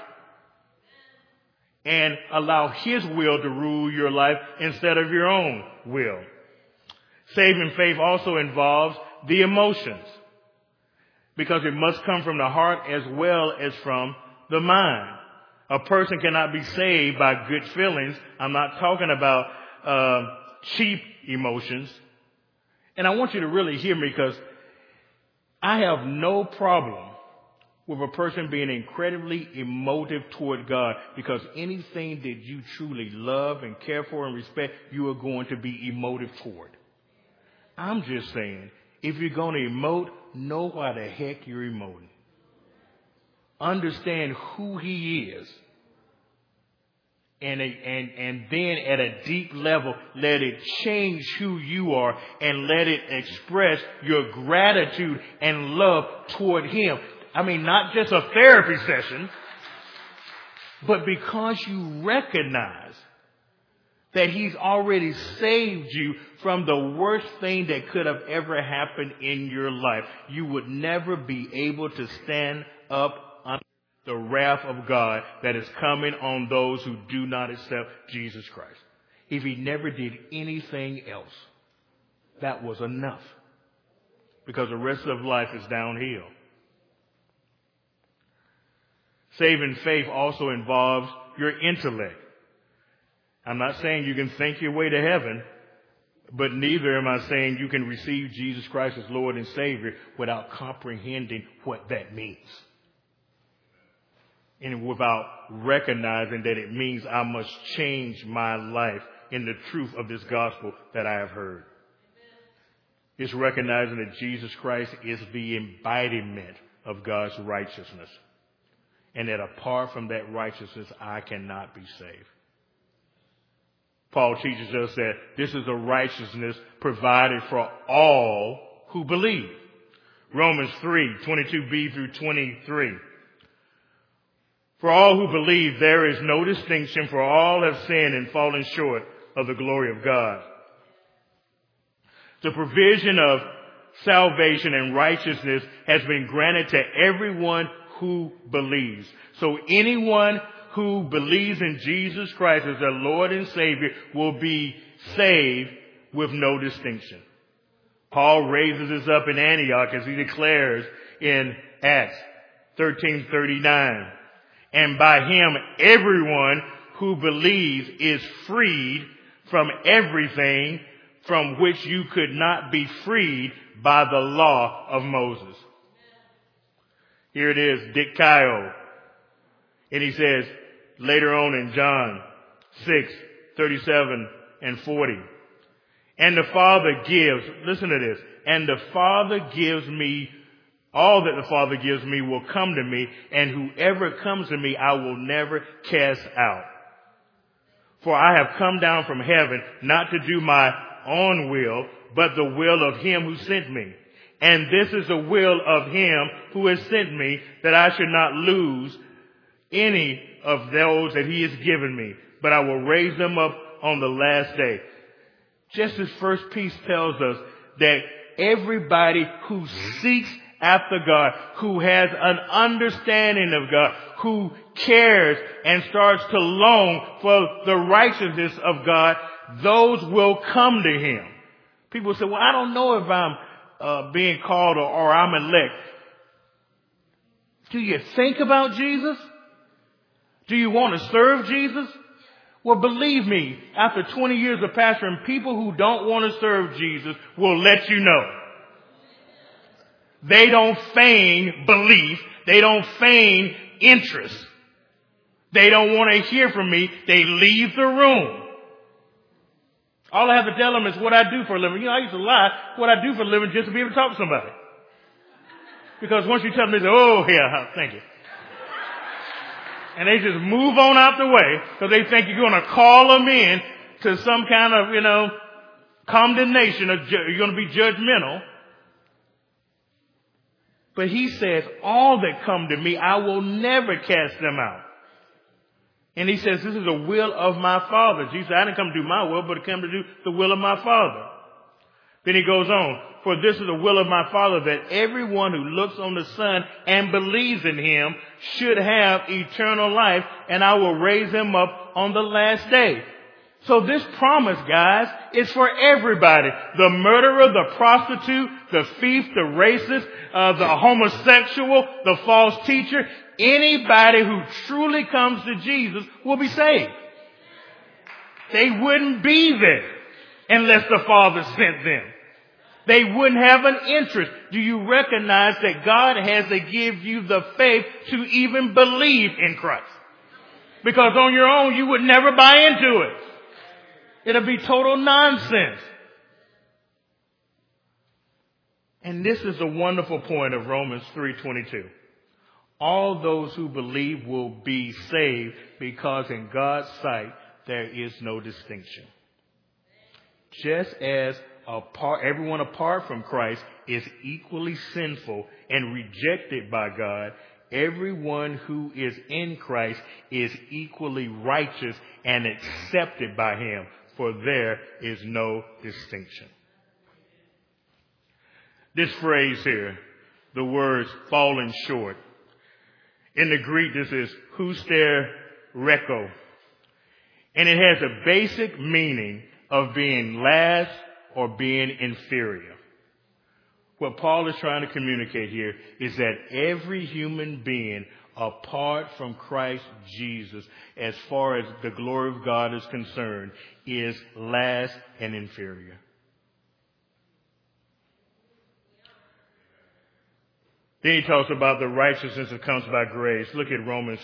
and allow his will to rule your life instead of your own will. Saving faith also involves the emotions, because it must come from the heart as well as from the mind. A person cannot be saved by good feelings. I'm not talking about cheap emotions. And I want you to really hear me, because I have no problem with a person being incredibly emotive toward God, because anything that you truly love and care for and respect, you are going to be emotive toward. I'm just saying, if you're going to emote, know why the heck you're emoting. Understand who he is. And then at a deep level, let it change who you are and let it express your gratitude and love toward him. I mean, not just a therapy session, but because you recognize that he's already saved you from the worst thing that could have ever happened in your life. You would never be able to stand up under the wrath of God that is coming on those who do not accept Jesus Christ. If he never did anything else, that was enough. Because the rest of life is downhill. Saving faith also involves your intellect. I'm not saying you can think your way to heaven, but neither am I saying you can receive Jesus Christ as Lord and Savior without comprehending what that means. And without recognizing that it means I must change my life in the truth of this gospel that I have heard. It's recognizing that Jesus Christ is the embodiment of God's righteousness. And that apart from that righteousness, I cannot be saved. Paul teaches us that this is a righteousness provided for all who believe. Romans 3:22b through 23. For all who believe, there is no distinction, for all have sinned and fallen short of the glory of God. The provision of salvation and righteousness has been granted to everyone who believes. So anyone who believes in Jesus Christ as their Lord and Savior will be saved with no distinction. Paul raises this up in Antioch as he declares in Acts 13:39. And by him, everyone who believes is freed from everything from which you could not be freed by the law of Moses. Here it is, dikaiō. And he says later on in John 6:37 and 40. And the Father gives, listen to this, and the Father gives me, all that the Father gives me will come to me, and whoever comes to me I will never cast out. For I have come down from heaven not to do my own will, but the will of him who sent me. And this is the will of him who has sent me, that I should not lose any of those that he has given me, but I will raise them up on the last day. Just as First Peace tells us that everybody who seeks after God, who has an understanding of God, who cares and starts to long for the righteousness of God, those will come to him. People say, well, I don't know if I'm being called or I'm elect. Do you think about Jesus? Do you want to serve Jesus? Well, believe me, after 20 years of pastoring, people who don't want to serve Jesus will let you know. They don't feign belief. They don't feign interest. They don't want to hear from me. They leave the room. All I have to tell them is what I do for a living. You know, I used to lie what I do for a living just to be able to talk to somebody. Because once you tell them, they say, oh, yeah, thank you. And they just move on out the way because they think you're going to call them in to some kind of, condemnation, or you're going to be judgmental. But he says, all that come to me, I will never cast them out. And he says, this is the will of my Father. Jesus said, I didn't come to do my will, but to come to do the will of my Father. Then he goes on, for this is the will of my Father, that everyone who looks on the Son and believes in him should have eternal life, and I will raise him up on the last day. So this promise, guys, is for everybody. The murderer, the prostitute, the thief, the racist, the homosexual, the false teacher. Anybody who truly comes to Jesus will be saved. They wouldn't be there unless the Father sent them. They wouldn't have an interest. Do you recognize that God has to give you the faith to even believe in Christ? Because on your own, you would never buy into it. It'll be total nonsense. And this is the wonderful point of Romans 3:22. All those who believe will be saved because in God's sight there is no distinction. Just as everyone apart from Christ is equally sinful and rejected by God, everyone who is in Christ is equally righteous and accepted by him, for there is no distinction. This phrase here, the words falling short, in the Greek this is hustereko, and it has a basic meaning of being last or being inferior. What Paul is trying to communicate here is that every human being apart from Christ Jesus, as far as the glory of God is concerned, is last and inferior. Then he talks about the righteousness that comes by grace. Look at Romans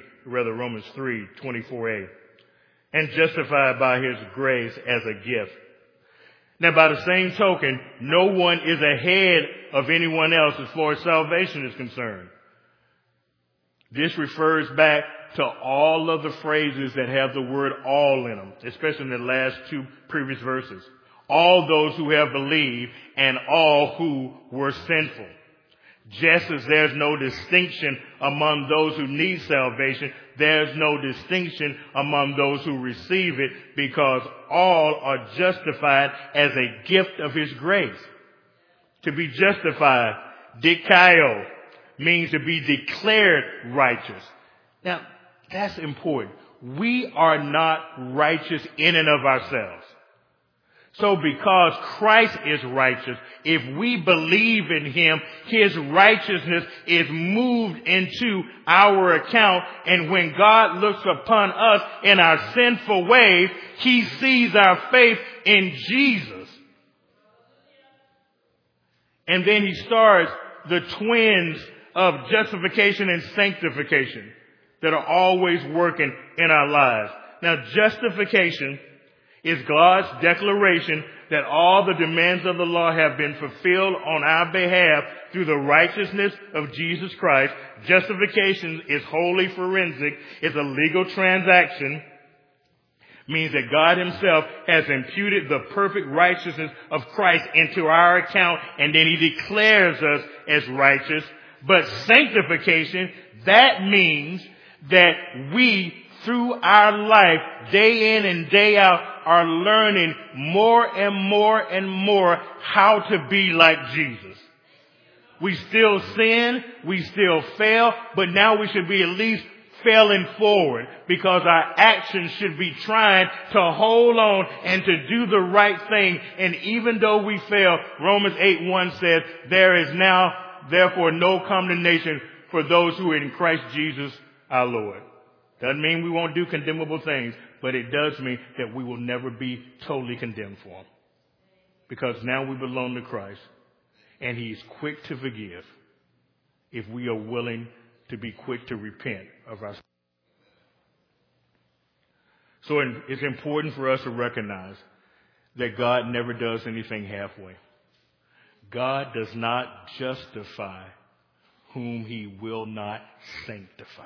3:24a. And justified by his grace as a gift. Now, by the same token, no one is ahead of anyone else as far as salvation is concerned. This refers back to all of the phrases that have the word all in them, especially in the last two previous verses. All those who have believed and all who were sinful. Just as there's no distinction among those who need salvation, there's no distinction among those who receive it, because all are justified as a gift of his grace. To be justified, dikaio, means to be declared righteous. Now, that's important. We are not righteous in and of ourselves. So because Christ is righteous, if we believe in him, his righteousness is moved into our account. And when God looks upon us in our sinful ways, he sees our faith in Jesus. And then he starts the twins of justification and sanctification that are always working in our lives. Now, justification is God's declaration that all the demands of the law have been fulfilled on our behalf through the righteousness of Jesus Christ. Justification is wholly forensic. It's a legal transaction. Means that God himself has imputed the perfect righteousness of Christ into our account, and then he declares us as righteous. But sanctification, that means that we, through our life, day in and day out, are learning more and more and more how to be like Jesus. We still sin, we still fail, but now we should be at least failing forward, because our actions should be trying to hold on and to do the right thing. And even though we fail, Romans 8:1 says, there is now therefore no condemnation for those who are in Christ Jesus our Lord. Doesn't mean we won't do condemnable things, but it does mean that we will never be totally condemned for them. Because now we belong to Christ, and he's quick to forgive if we are willing to be quick to repent of our sins. So it's important for us to recognize that God never does anything halfway. God does not justify whom he will not sanctify.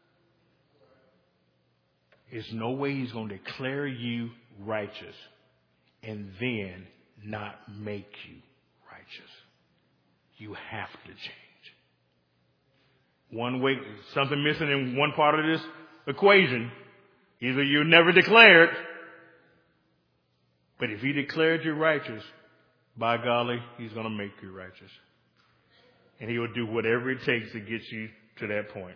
There's no way he's going to declare you righteous and then not make you righteous. You have to change. One way, something missing in one part of this equation. Either you're never declared, but if he declared you righteous, by golly, he's going to make you righteous. And he will do whatever it takes to get you to that point.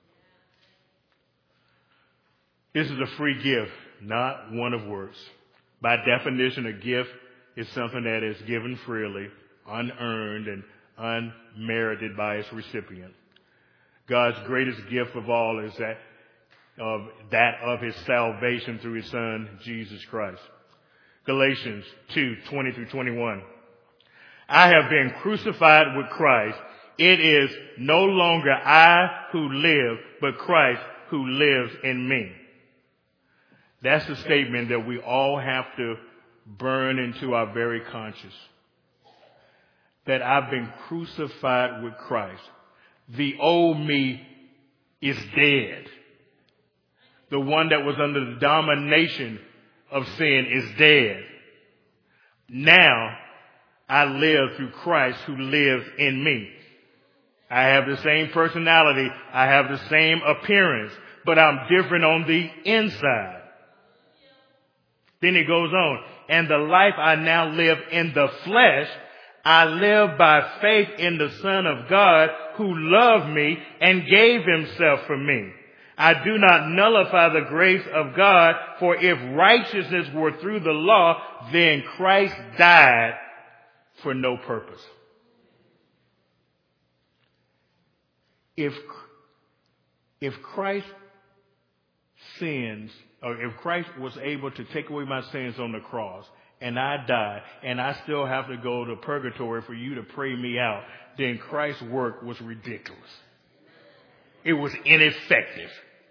This is a free gift, not one of works. By definition, a gift is something that is given freely, unearned, and unmerited by its recipient. God's greatest gift of all is that of his salvation through his Son, Jesus Christ. Galatians 2:20-21. I have been crucified with Christ. It is no longer I who live, but Christ who lives in me. That's the statement that we all have to burn into our very conscience. That I've been crucified with Christ. The old me is dead. The one that was under the domination of sin is dead. Now I live through Christ who lives in me. I have the same personality. I have the same appearance, but I'm different on the inside. Then it goes on. And the life I now live in the flesh, I live by faith in the Son of God who loved me and gave himself for me. I do not nullify the grace of God, for if righteousness were through the law, then Christ died for no purpose. If If Christ sins, or if Christ was able to take away my sins on the cross, and I die, and I still have to go to purgatory for you to pray me out, then Christ's work was ridiculous. It was ineffective.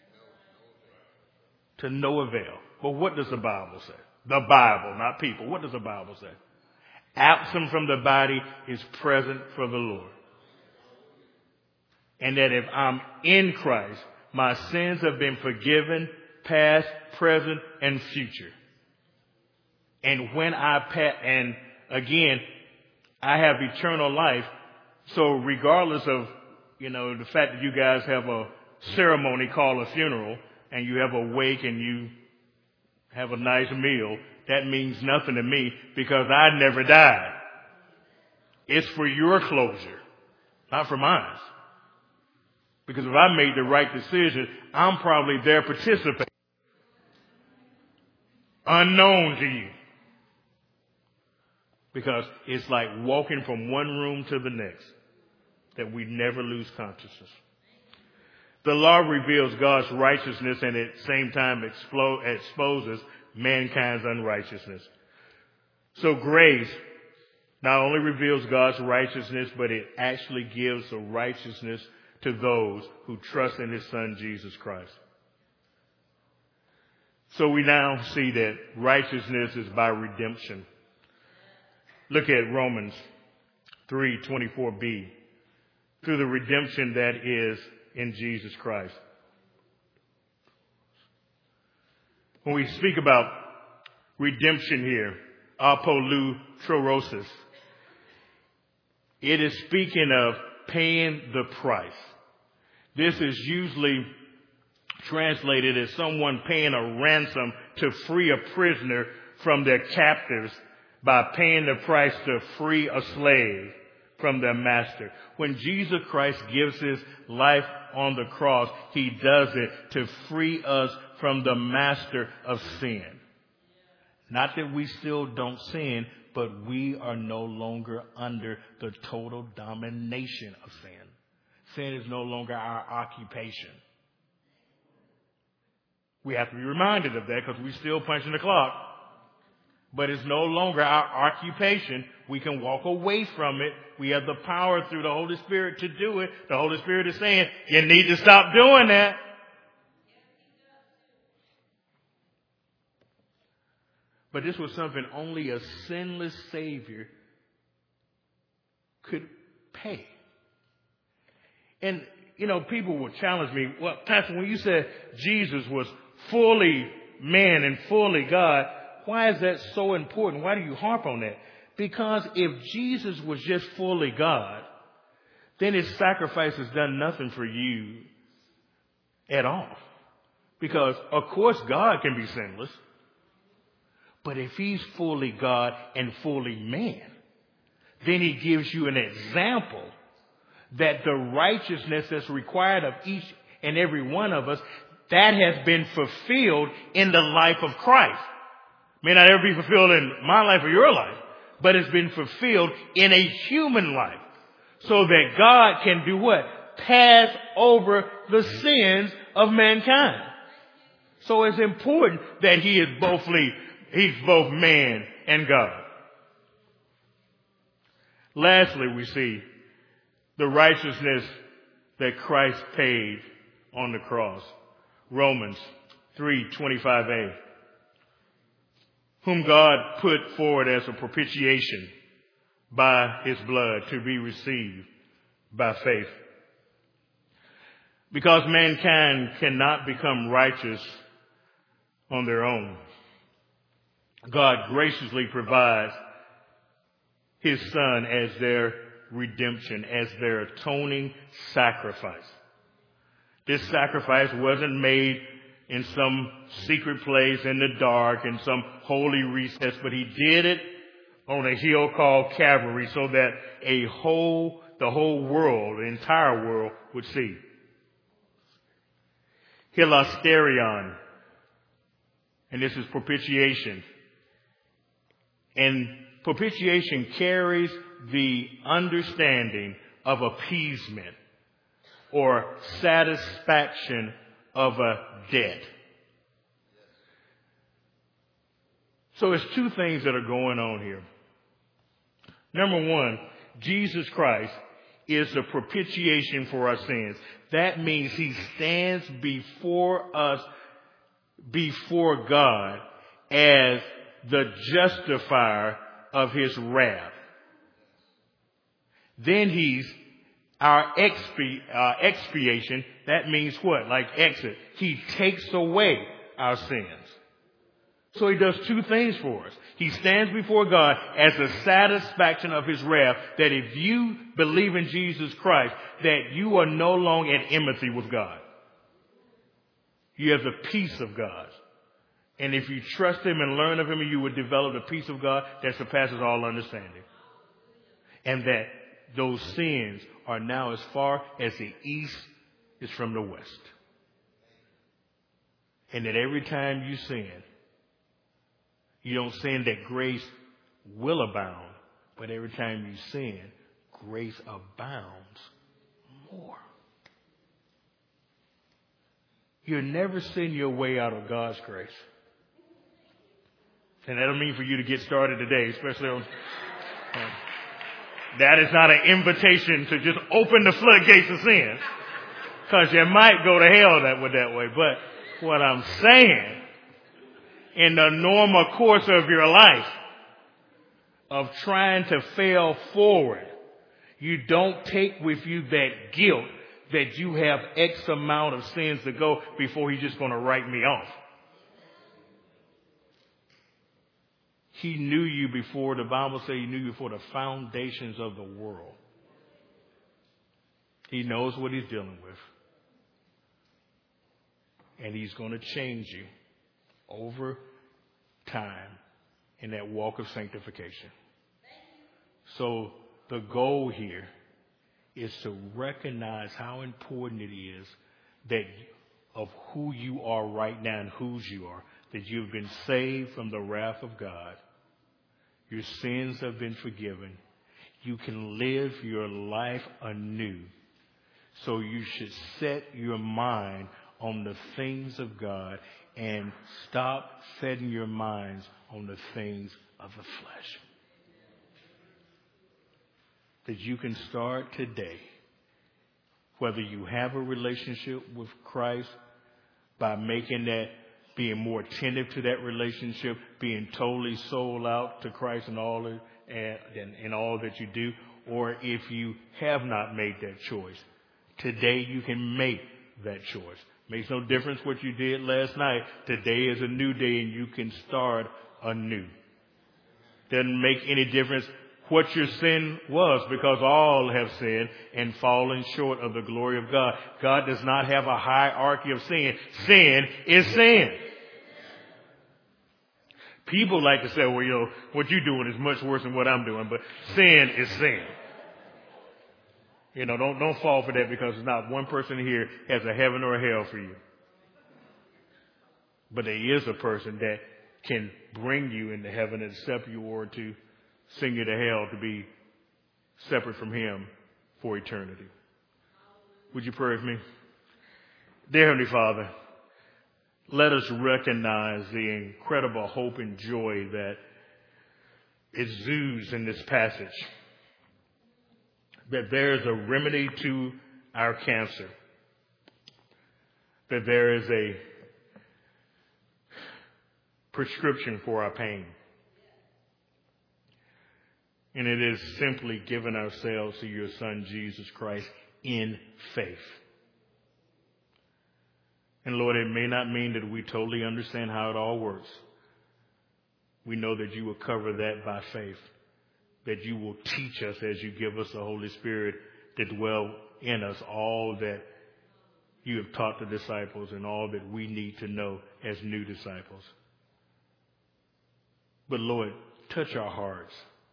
To no avail. But what does the Bible say? The Bible, not people. What does the Bible say? Absent from the body is present for the Lord. And that if I'm in Christ, my sins have been forgiven, past, present, and future. And when and again, I have eternal life. So regardless of, the fact that you guys have a ceremony called a funeral, and you have a wake and you have a nice meal, that means nothing to me because I never died. It's for your closure, not for mine. Because if I made the right decision, I'm probably there participating. Unknown to you. Because it's like walking from one room to the next, that we never lose consciousness. The law reveals God's righteousness and at the same time exposes mankind's unrighteousness. So grace not only reveals God's righteousness, but it actually gives the righteousness to those who trust in His Son, Jesus Christ. So we now see that righteousness is by redemption. Look at Romans 3:24b. Through the redemption that is in Jesus Christ. When we speak about redemption here, apolutrosis, it is speaking of paying the price. This is usually translated as someone paying a ransom to free a prisoner from their captors by paying the price to free a slave from their master. When Jesus Christ gives His life on the cross, He does it to free us from the master of sin. Not that we still don't sin, but we are no longer under the total domination of sin. Sin is no longer our occupation. We have to be reminded of that because we're still punching the clock. But it's no longer our occupation. We can walk away from it. We have the power through the Holy Spirit to do it. The Holy Spirit is saying, you need to stop doing that. But this was something only a sinless Savior could pay. And, people will challenge me, well, Pastor, when you said Jesus was fully man and fully God, why is that so important? Why do you harp on that? Because if Jesus was just fully God, then His sacrifice has done nothing for you at all. Because, of course, God can be sinless. But if He's fully God and fully man, then He gives you an example that the righteousness that's required of each and every one of us, that has been fulfilled in the life of Christ. May not ever be fulfilled in my life or your life, but it's been fulfilled in a human life. So that God can do what? Pass over the sins of mankind. So it's important that He's both man and God. Lastly, we see the righteousness that Christ paid on the cross. Romans 3:25a. Whom God put forward as a propitiation by His blood to be received by faith. Because mankind cannot become righteous on their own, God graciously provides His Son as their redemption, as their atoning sacrifice. This sacrifice wasn't made in some secret place in the dark, in some holy recess, but He did it on a hill called Calvary so that the whole world, the entire world, would see. Hilasterion, and this is propitiation. And propitiation carries the understanding of appeasement. or satisfaction of a debt. So it's two things that are going on here. Number one, Jesus Christ is the propitiation for our sins. That means he stands before us, before God, as the justifier of his wrath. Then he's our expiation. That means what? Like exit. He takes away our sins. So he does two things for us. He stands before God as the satisfaction of his wrath, that if you believe in Jesus Christ, that you are no longer at enmity with God. You have the peace of God. And if you trust him and learn of him, you will develop the peace of God that surpasses all understanding. And that those sins are now as far as the east is from the west. And that every time you sin, you don't sin that grace will abound, but every time you sin, grace abounds more. You'll never sin your way out of God's grace. And that don't mean for you to get started today, especially on... that is not an invitation to just open the floodgates of sin, because you might go to hell that way. But what I'm saying, in the normal course of your life of trying to fail forward, you don't take with you that guilt that you have X amount of sins to go before he's just going to write me off. He knew you before, the Bible says he knew you before the foundations of the world. He knows what he's dealing with. And he's going to change you over time in that walk of sanctification. So the goal here is to recognize how important it is that of who you are right now and whose you are, that you've been saved from the wrath of God. Your sins have been forgiven. You can live your life anew. So you should set your mind on the things of God and stop setting your minds on the things of the flesh. That you can start today, whether you have a relationship with Christ, by making that, being more attentive to that relationship, being totally sold out to Christ in all that you do, or if you have not made that choice, today you can make that choice. Makes no difference what you did last night. Today is a new day and you can start anew. Doesn't make any difference what your sin was, because all have sinned and fallen short of the glory of God. God does not have a hierarchy of sin. Sin is sin. People like to say, well, what you're doing is much worse than what I'm doing, but sin is sin. Don't fall for that, because not one person here has a heaven or a hell for you. But there is a person that can bring you into heaven and accept you, or to send you to hell to be separate from him for eternity. Would you pray with me? Dear Heavenly Father, let us recognize the incredible hope and joy that exudes in this passage. That there is a remedy to our cancer. That there is a prescription for our pain. And it is simply giving ourselves to your Son, Jesus Christ, in faith. And Lord, it may not mean that we totally understand how it all works. We know that you will cover that by faith. That you will teach us as you give us the Holy Spirit to dwell in us all that you have taught the disciples and all that we need to know as new disciples. But Lord, touch our hearts.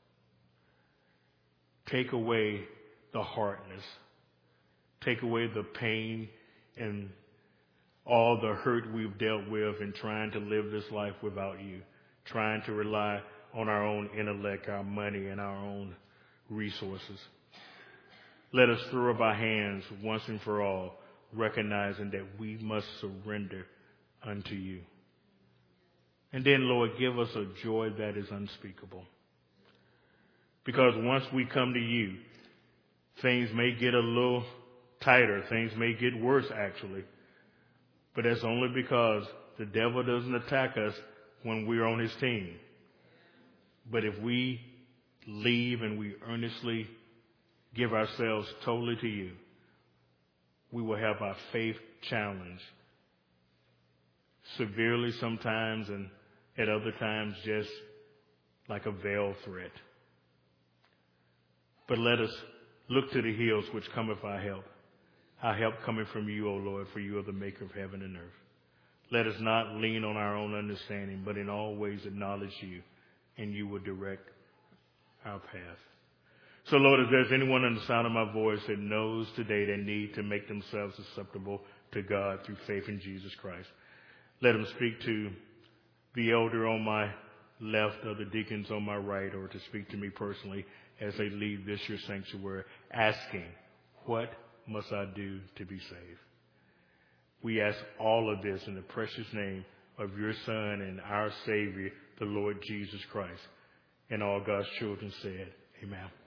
Take away the hardness. Take away the pain and all the hurt we've dealt with in trying to live this life without you, trying to rely on our own intellect, our money, and our own resources. Let us throw up our hands once and for all, recognizing that we must surrender unto you. And then, Lord, give us a joy that is unspeakable. Because once we come to you, things may get a little tighter. Things may get worse, actually. But that's only because the devil doesn't attack us when we're on his team. But if we leave and we earnestly give ourselves totally to you, we will have our faith challenged severely sometimes, and at other times just like a veiled threat. But let us look to the hills which cometh our help coming from you, O Lord, for you are the maker of heaven and earth. Let us not lean on our own understanding, but in all ways acknowledge you, and you will direct our path. So, Lord, if there's anyone in the sound of my voice that knows today they need to make themselves acceptable to God through faith in Jesus Christ, let them speak to the elder on my left or the deacons on my right, or to speak to me personally as they leave this your sanctuary, asking, what must I do to be saved? We ask all of this in the precious name of your Son and our Savior, the Lord Jesus Christ. And all God's children said, amen.